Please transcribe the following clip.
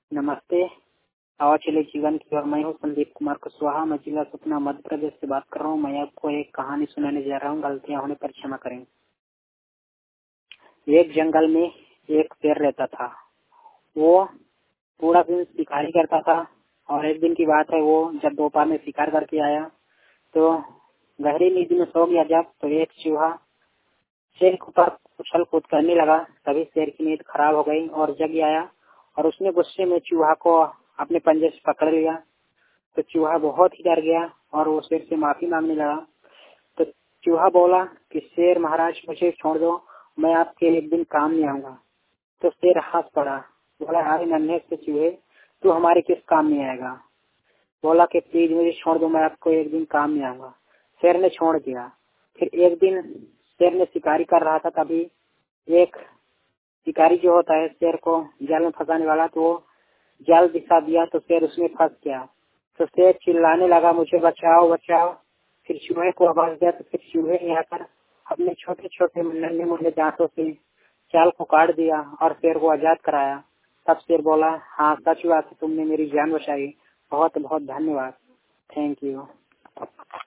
नमस्ते। आवाज चले जीवन की और मैं हूँ संदीप कुमार कुशवाहा। मैं जिला सतना मध्य प्रदेश से बात कर रहा हूँ। मैं आपको एक कहानी सुनाने जा रहा हूँ। गलतियाँ होने पर क्षमा करें। एक जंगल में एक शेर रहता था। वो पूरा दिन शिकारी करता था और एक दिन की बात है, वो जब दोपहर में शिकार करके आया तो गहरी नींद में सो गया। जब तो एक चूहा शेर के ऊपर उछल कूद करने लगा। तभी शेर की नींद खराब हो गई और जग आया और उसने गुस्से में चूहा को अपने पंजे से पकड़ लिया। तो चूहा बहुत ही डर गया और वो शेर से माफी मांगने लगा। तो चूहा बोला कि शेर महाराज, मुझे छोड़ दो, मैं आपके एक दिन काम में आऊंगा। तो शेर हंस पड़ा, बोला, अरे नन्हे से चूहे, तू हमारे किस काम में आएगा। बोला कि प्लीज मुझे छोड़ दो, मैं आपको एक दिन काम में आऊंगा। शेर ने छोड़ दिया। फिर एक दिन शेर ने शिकारी कर रहा था। तभी एक शिकारी जो होता है शेर को जाल में फंसाने वाला, तो वो जाल दिखा दिया तो शेर उसमें फंस गया। तो शेर चिल्लाने लगा, मुझे बचाओ बचाओ। फिर चूहे को आवाज दिया तो फिर चूहे ने आकर अपने छोटे छोटे नन्हे मुन्ने दांतों से जाल को काट दिया और शेर को आजाद कराया। तब शेर बोला, हाँ सच बात है, तुमने मेरी जान बचाई, बहुत बहुत धन्यवाद, थैंक यू।